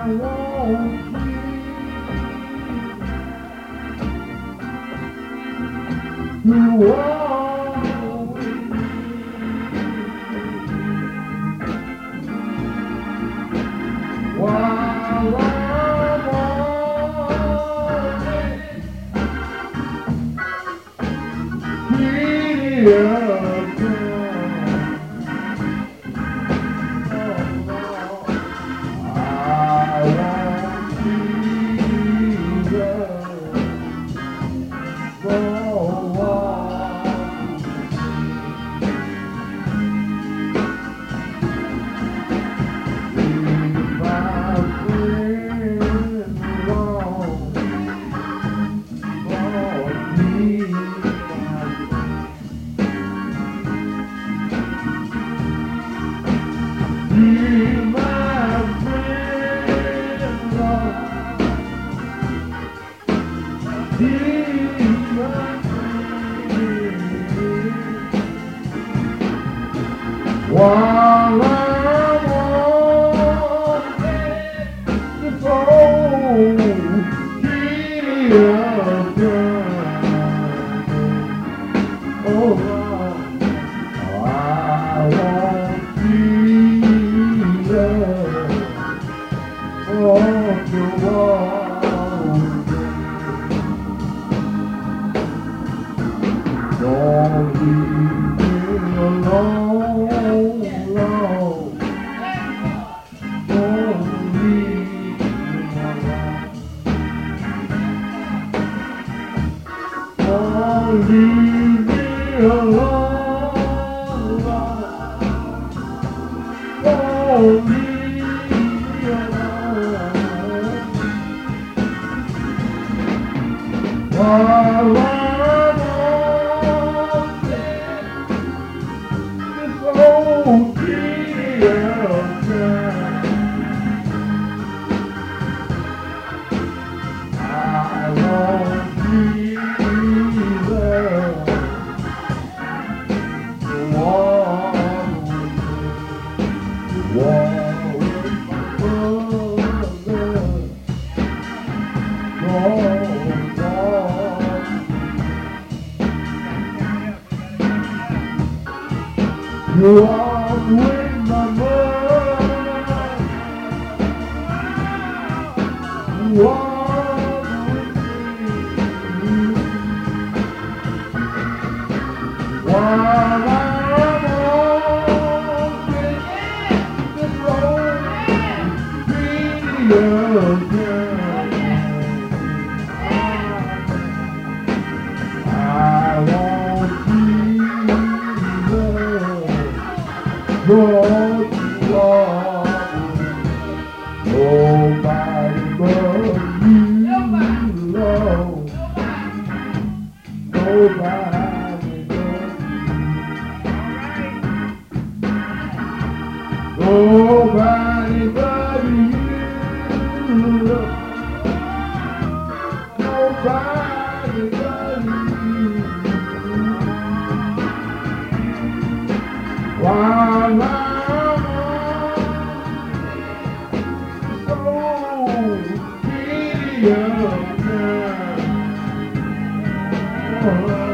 You are while I'm while I'm walking the road here, oh Lord, I want Jesus on the wall. Don't leave me alone, Lord. Don't leave me alone. Don't leave me alone, Lord. Don't leave me alone. While I'm you are with my mother. You are with me. While I'm walking this road, be again. I want Jesus. Lord, you are nobody but you, Lord. Nobody but you. Nobody but you, Lord. Nobody but you. While I'm oh,